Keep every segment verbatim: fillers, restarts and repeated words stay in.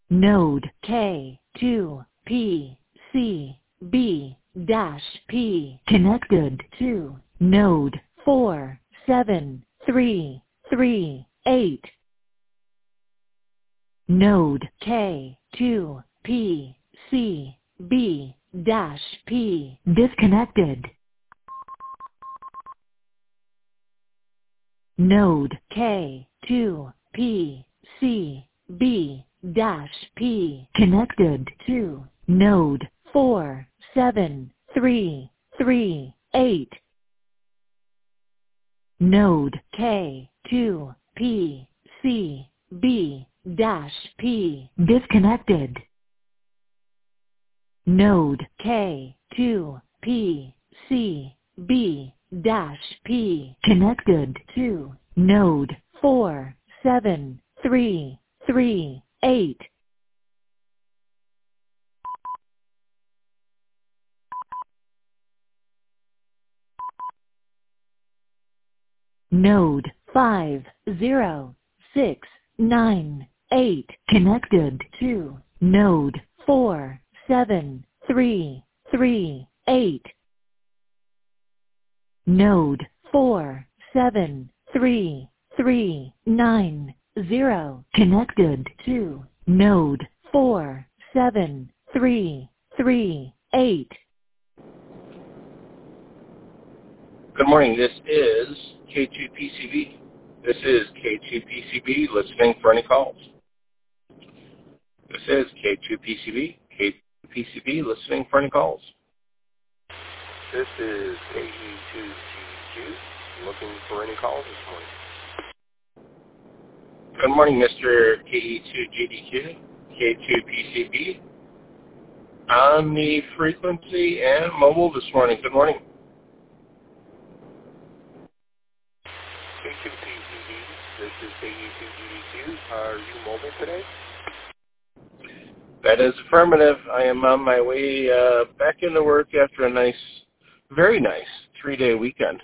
Node K two P C B dash P connected to node four seven three three eight. Node K two P C B dash P disconnected. Node K two P C B dash P connected to node four seven three three eight. Node K two P C B dash P disconnected. Node K two P C B dash P connected to node four seven three three eight. Node five zero six nine eight connected to node four seven three three eight. Node four seven three three nine zero connected to node four seven three three eight. Good morning. This is K two P C B. This is K two P C B listening for any calls. This is K two P C B. K two P C B listening for any calls. This is K E two G D Q looking for any calls this morning. Good morning, Mister K E two G D Q, K two P C B. On the frequency and mobile this morning. Good morning. K two P C B, this is K E two G D Q. Are you mobile today? That is affirmative. I am on my way uh, back into work after a nice, very nice three-day weekend.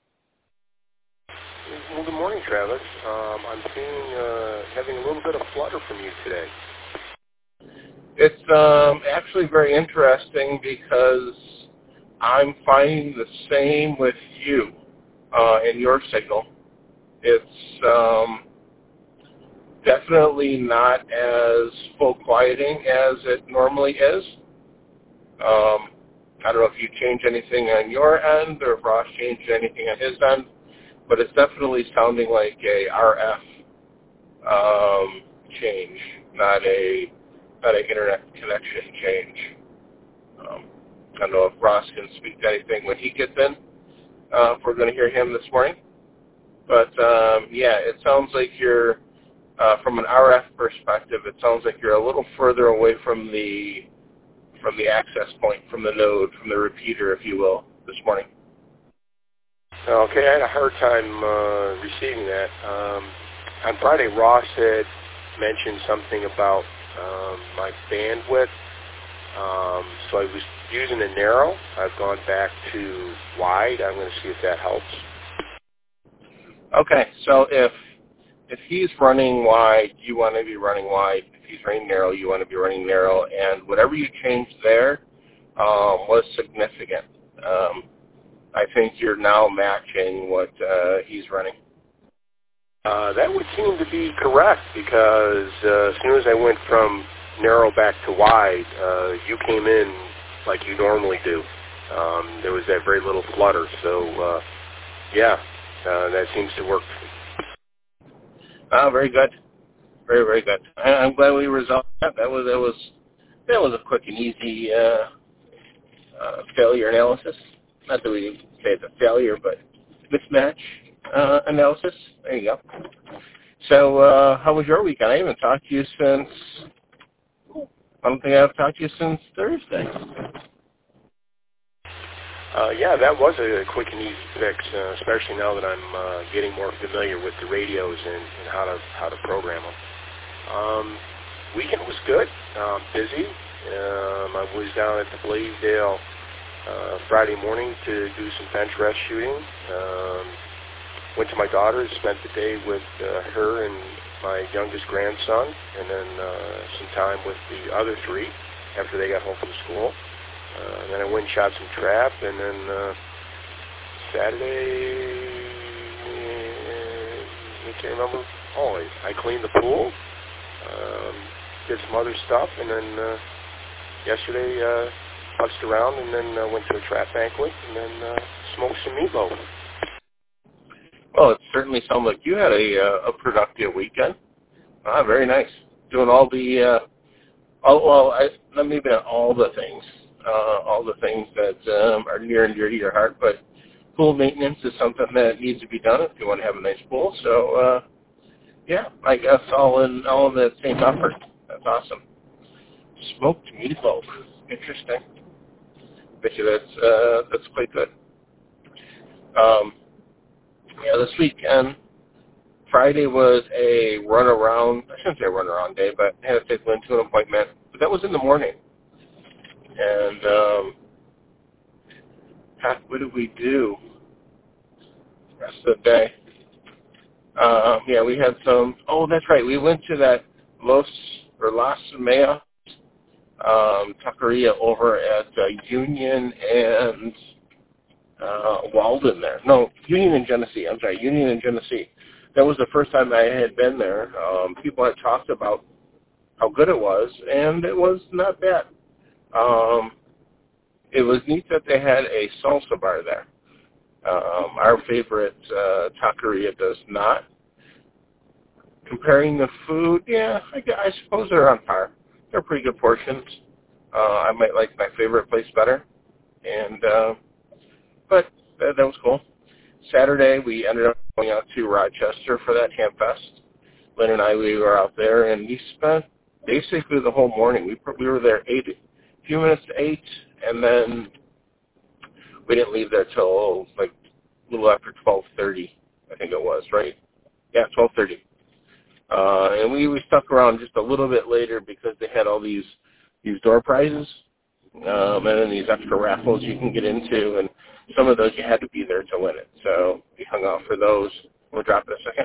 Well, good morning, Travis. Um, I'm seeing, uh, having a little bit of flutter from you today. It's um, actually very interesting because I'm finding the same with you uh, in your signal. It's um, definitely not as full quieting as it normally is. Um, I don't know if you changed anything on your end or if Ross changed anything on his end, but it's definitely sounding like a R F um, change, not a not an internet connection change. Um, I don't know if Ross can speak to anything when he gets in. Uh, if we're going to hear him this morning. But, um, yeah, it sounds like you're, uh, from an R F perspective, it sounds like you're a little further away from the from the access point, from the node, from the repeater, if you will, this morning. Okay, I had a hard time uh, receiving that. Um, on Friday, Ross had mentioned something about um, my bandwidth. Um, so I was using a narrow. I've gone back to wide. I'm going to see if that helps. Okay, so if if he's running wide, you want to be running wide. If he's running narrow, you want to be running narrow. And whatever you changed there um, was significant. Um, I think you're now matching what uh, he's running. Uh, that would seem to be correct because uh, as soon as I went from narrow back to wide, uh, you came in like you normally do. Um, there was that very little flutter. So, uh, yeah, uh, that seems to work. Oh, very good. Very, very good. I, I'm glad we resolved that. That was, that was, that was a quick and easy uh, uh, failure analysis. Not that we say it's a failure, but mismatch uh, analysis. There you go. So uh, how was your weekend? I haven't talked to you since, I don't think I've talked to you since Thursday. Uh, yeah, that was a quick and easy fix, uh, especially now that I'm uh, getting more familiar with the radios and, and how to how to program them. Um, weekend was good, um, busy. Um, I was down at the Blaisdell uh, Friday morning to do some bench rest shooting. Um, went to my daughter's, spent the day with uh, her and my youngest grandson, and then uh, some time with the other three after they got home from school. Uh, and then I went and shot some trap, and then uh, Saturday, I can't remember. Oh, I, I cleaned the pool, um, did some other stuff, and then uh, yesterday uh, fussed around, and then uh, went to a trap banquet, and then uh, smoked some meatloaf. Well, it certainly sounds like you had a uh, a productive weekend. Ah, very nice. Doing all the, uh, all, well, I, not maybe not all the things, uh, all the things that um, are near and dear to your heart, but pool maintenance is something that needs to be done if you want to have a nice pool. So, uh, yeah, I guess all in all in the same effort. That's awesome. Smoked meatloaf. Interesting. Bet you that's uh, that's quite good. Um, yeah, this weekend, Friday was a run around. I shouldn't say a run around day, but I had to take Lynn to an appointment. But that was in the morning. And um, what did we do the rest of the day? Uh, yeah, we had some. Oh, that's right. We went to that Los or Las Mea um, taqueria over at uh, Union and uh, Walden there. No, Union and Genesee. I'm sorry, Union and Genesee. That was the first time I had been there. Um, people had talked about how good it was, and it was not bad. Um, it was neat that they had a salsa bar there. Um, our favorite uh, taqueria does not. Comparing the food, yeah, I, I suppose they're on par. They're pretty good portions. Uh, I might like my favorite place better, and uh, but that, that was cool. Saturday, we ended up going out to Rochester for that Ham Fest. Lynn and I, we were out there, and we spent basically the whole morning. We we were there eight, a few minutes to eight, and then we didn't leave there till like a little after twelve thirty, I think it was, right? Yeah, twelve thirty. Uh, and we, we stuck around just a little bit later because they had all these these door prizes, um, and then these extra raffles you can get into, and some of those you had to be there to win it. So we hung out for those. We'll drop it a second.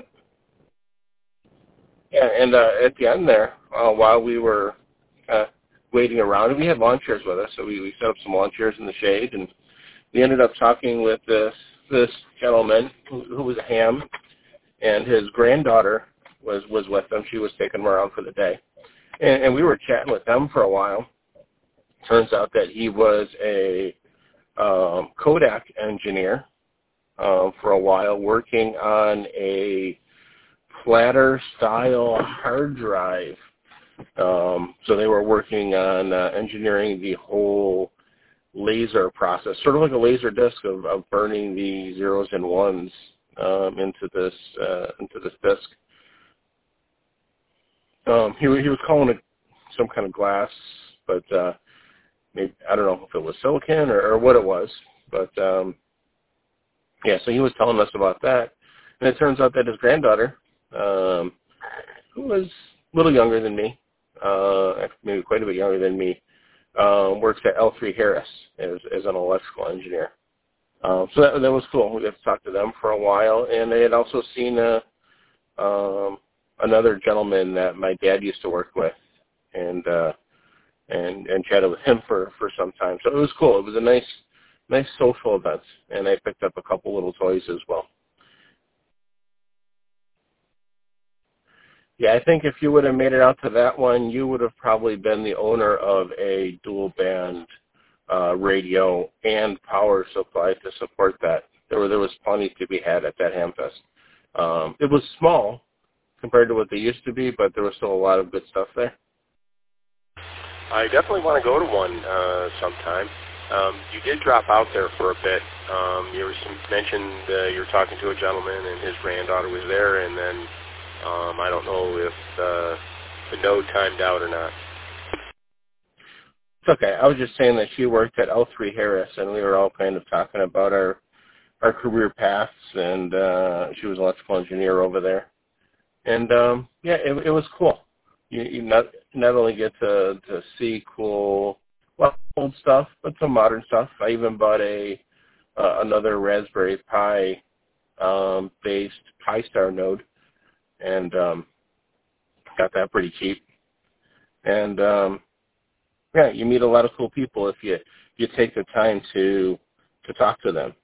Yeah, and uh, at the end there, uh, while we were uh, waiting around, we had lawn chairs with us, so we, we set up some lawn chairs in the shade, and we ended up talking with this this gentleman who, who was a ham, and his granddaughter was, was with them. She was taking them around for the day. And, and we were chatting with them for a while. Turns out that he was a um, Kodak engineer uh, for a while, working on a platter-style hard drive. Um, so they were working on uh, engineering the whole laser process, sort of like a laser disc of, of burning the zeros and ones um, into this uh, into this disc. Um, he, he was calling it some kind of glass, but uh, maybe, I don't know if it was silicon or, or what it was. But, um, yeah, so he was telling us about that. And it turns out that his granddaughter, um, who was a little younger than me, uh, maybe quite a bit younger than me, um, works at L three Harris as, as an electrical engineer. Um, so that, that was cool. We got to talk to them for a while. And they had also seen a, um, another gentleman that my dad used to work with, and uh, and and chatted with him for, for some time. So it was cool. It was a nice nice social event, and I picked up a couple little toys as well. Yeah, I think if you would have made it out to that one, you would have probably been the owner of a dual band uh, radio and power supply to support that. There were there was plenty to be had at that Hamfest. Um, it was small compared to what they used to be, but there was still a lot of good stuff there. I definitely want to go to one uh, sometime. Um, you did drop out there for a bit. Um, you were some, mentioned uh, you were talking to a gentleman and his granddaughter was there, and then um, I don't know if uh, the node timed out or not. It's okay. I was just saying that she worked at L three Harris, and we were all kind of talking about our our career paths, and uh, she was an electrical engineer over there. And, um, yeah, it, it was cool. You, you not not only get to, to see cool, well, old stuff, but some modern stuff. I even bought a uh, another Raspberry Pi um, based Pi-Star node, and um, got that pretty cheap. And um, yeah, you meet a lot of cool people if you you take the time to to talk to them.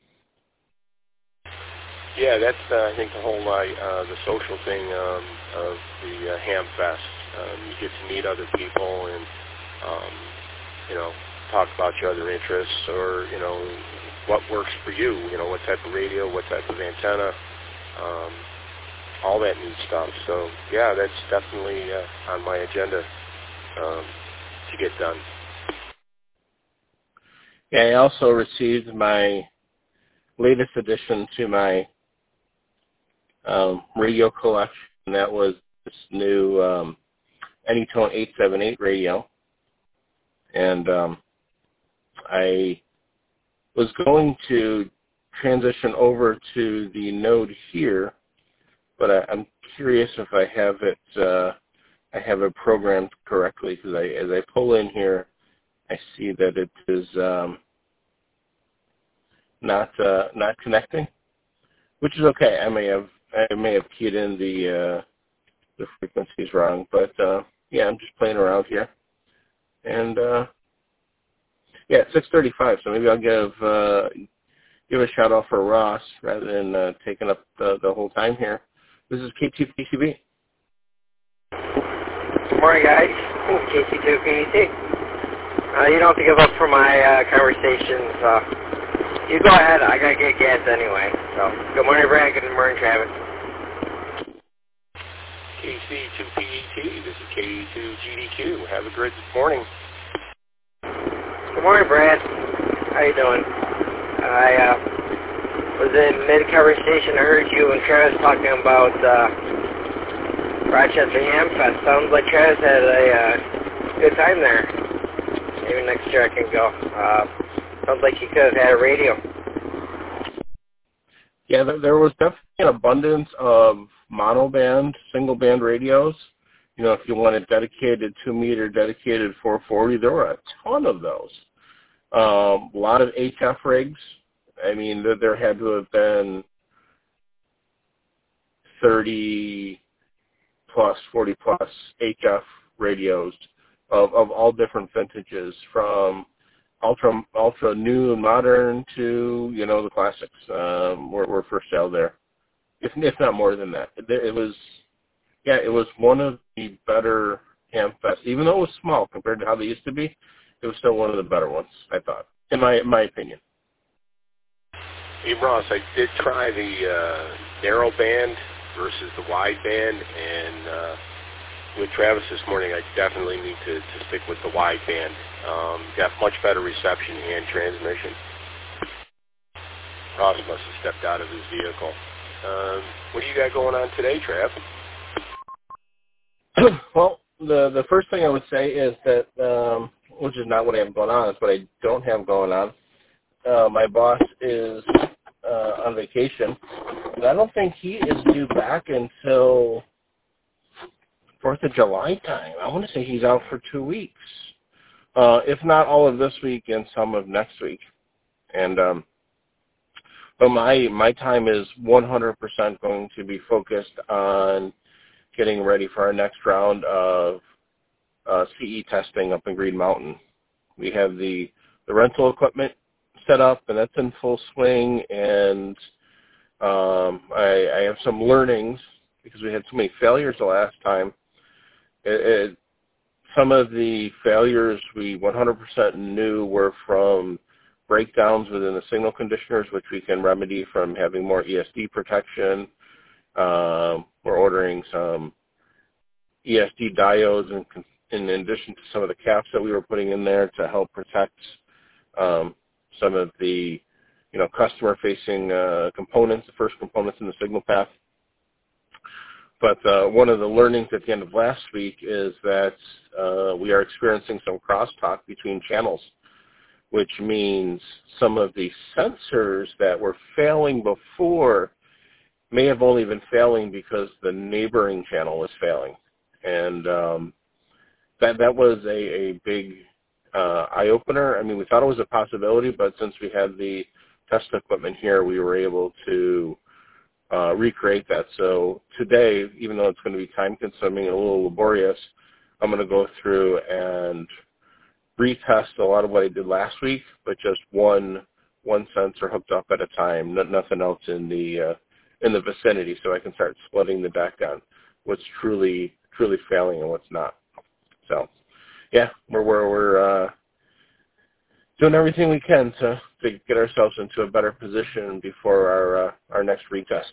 Yeah, that's uh, I think the whole uh, uh, the social thing um, of the uh, Ham Fest. Um, you get to meet other people and um, you know, talk about your other interests, or you know, what works for you. You know, what type of radio, what type of antenna, um, all that neat stuff. So yeah, that's definitely uh, on my agenda um, to get done. Yeah, I also received my latest addition to my um, radio collection. That was this new um, Anytone eight seventy-eight radio. And um, I was going to transition over to the node here, but I, I'm curious if I have it uh, I have it programmed correctly, because I, as I pull in here, I see that it is um, not uh, not connecting, which is okay. I may have I may have keyed in the uh, the frequencies wrong, but uh, yeah, I'm just playing around here, and uh, yeah, it's six thirty-five. So maybe I'll give uh, give a shout out for Ross rather than uh, taking up the, the whole time here. This is K two P C B. Good morning, guys. K two P C B. Uh, you don't have to give up for my uh, conversations. Uh, you go ahead. I gotta get gas anyway. So, good morning, Brad. Good morning, Travis. K C two P E T. This is K two G D Q. Have a great morning. Good morning, Brad. How you doing? I uh, was in mid-conversation. I heard you and Travis talking about uh, Rochester Ham Fest. Sounds like Travis had a uh, good time there. Maybe next year I can go. Uh, sounds like you could have had a radio. Yeah, there was definitely an abundance of monoband, single-band radios. You know, if you wanted dedicated two-meter, dedicated four forty, there were a ton of those. Um, a lot of H F rigs. I mean, there, there had to have been thirty plus, forty plus H F radios of, of all different vintages, from ultra ultra new and modern to, you know, the classics um, were, were for sale there, if, if not more than that. It, it was, yeah, it was one of the better Ham Fest. Even though it was small compared to how they used to be, it was still one of the better ones, I thought, in my in my opinion. Hey, Ross, I did try the uh, narrow band versus the wide band, and uh, with Travis this morning, I definitely need to, to stick with the wide band. Um, got much better reception and transmission. Ross must have stepped out of his vehicle. Um, what do you got going on today, Trav? Well, the the first thing I would say is that, um, which is not what I have going on, it's what I don't have going on. Uh, my boss is uh, on vacation, and I don't think he is due back until fourth of July time. I want to say he's out for two weeks, uh, if not all of this week and some of next week. And um, but my my time is one hundred percent going to be focused on getting ready for our next round of uh, C E testing up in Green Mountain. We have the, the rental equipment set up, and that's in full swing, and um, I, I have some learnings because we had so many failures the last time. It, it, some of the failures we one hundred percent knew were from breakdowns within the signal conditioners, which we can remedy from having more E S D protection. Um, we're ordering some E S D diodes in, in addition to some of the caps that we were putting in there to help protect um, some of the, you know, customer-facing uh, components, the first components in the signal path. But uh, one of the learnings at the end of last week is that uh, we are experiencing some crosstalk between channels, which means some of the sensors that were failing before may have only been failing because the neighboring channel was failing. And um, that that was a, a big uh, eye-opener. I mean, we thought it was a possibility, but since we had the test equipment here, we were able to uh, recreate that. So today, even though it's going to be time-consuming and a little laborious, I'm going to go through and retest a lot of what I did last week, but just one one sensor hooked up at a time, no, nothing else in the uh, in the vicinity, so I can start splitting the deck on what's truly truly failing and what's not. So, yeah, we're we're, we're uh, doing everything we can to, to get ourselves into a better position before our uh, our next retest.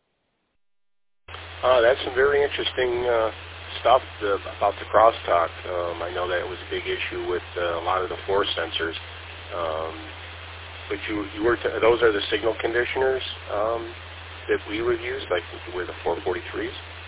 Uh, that's some very interesting uh, stuff the, about the crosstalk. Um, I know that it was a big issue with uh, a lot of the force sensors. Um, but you you were t- those are the signal conditioners um, that we would use, like with the four forty-threes.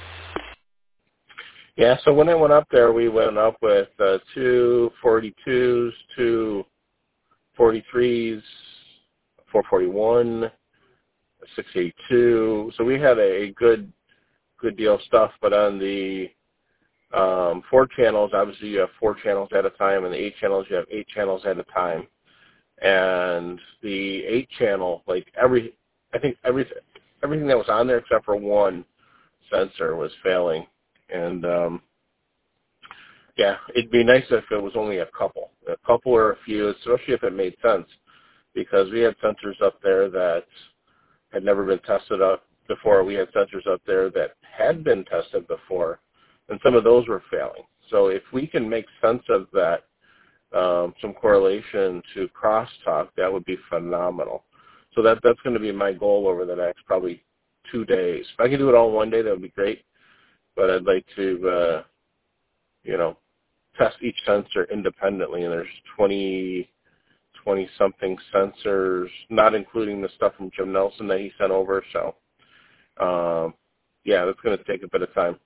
Yeah. So when I went up there, we went up with uh, two forty-twos, two forty-threes, four forty-one, six eighty-two. So we had a, a good good deal of stuff. But on the um, four channels, obviously you have four channels at a time, and the eight channels you have eight channels at a time. And the eight channel, like every, I think every everything that was on there except for one sensor was failing. And um, yeah, it'd be nice if it was only a couple, a couple or a few, especially if it made sense, because we had sensors up there that had never been tested up before. We had sensors up there that had been tested before, and some of those were failing. So if we can make sense of that, um, some correlation to crosstalk, that would be phenomenal. So that that's going to be my goal over the next probably two days. If I can do it all in one day, that would be great. But I'd like to, uh, you know, test each sensor independently, and there's twenty, twenty-something sensors, not including the stuff from Jim Nelson that he sent over. So, um, yeah, that's going to take a bit of time.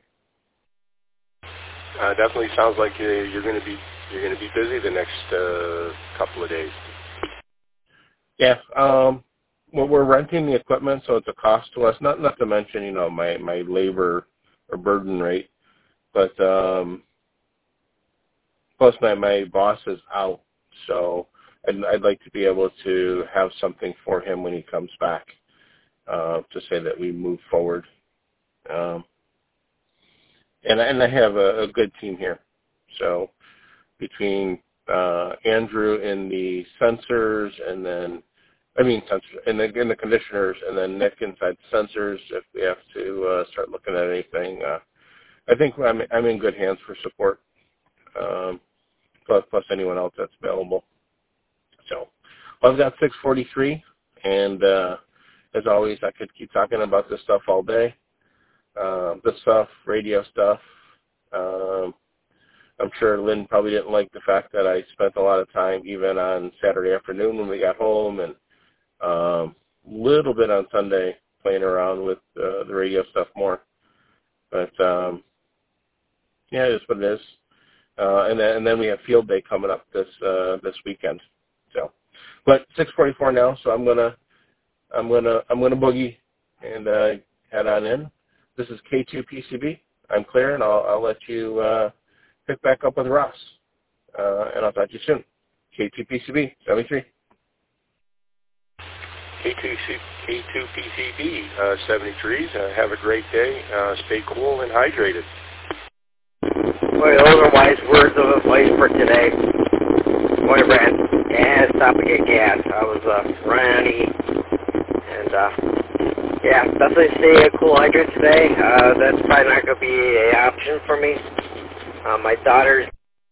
Uh, definitely sounds like uh, you're going to be you're going to be busy the next uh, couple of days. Yeah, um, well, we're renting the equipment, so it's a cost to us. Not not to mention, you know, my my labor or burden rate, but um, plus my my boss is out, so I'd, I'd like to be able to have something for him when he comes back uh, to say that we move forward. Um, and and I have a, a good team here, so between uh, Andrew in the sensors, and then I mean sensors and the, in the conditioners, and then Nick inside the sensors. If we have to uh, start looking at anything, uh, I think I'm I'm in good hands for support. Um, plus plus anyone else that's available. So well, I've got six forty-three, and uh, as always, I could keep talking about this stuff all day. Uh, this stuff, radio stuff. Um, I'm sure Lynn probably didn't like the fact that I spent a lot of time even on Saturday afternoon when we got home, and a um, little bit on Sunday playing around with uh, the radio stuff more. But um, yeah, it is what it is. Uh, and then and then we have field day coming up this uh, this weekend. So, but six forty-four now, so I'm gonna I'm gonna I'm gonna boogie and uh, head on in. This is K two P C B. I'm clear, and I'll I'll let you uh, pick back up with Ross, uh, and I'll talk to you soon. K two P C B seventy-three. K two P C B uh, seventy-threes. Uh, have a great day. Uh, stay cool and hydrated. Boy, those are wise words of advice for today. Boy, Brad, yeah, stop and get gas. I was uh, running, and uh, yeah, definitely stay cool hydrated today. Uh, that's probably not going to be an option for me. Uh, my daughter's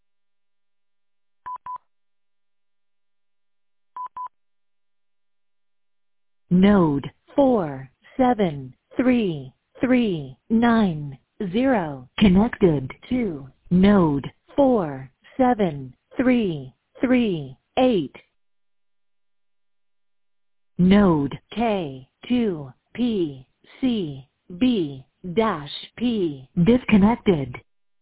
Node four seven three three nine zero connected to node four seven three three eight. Node K two P C B dash P disconnected.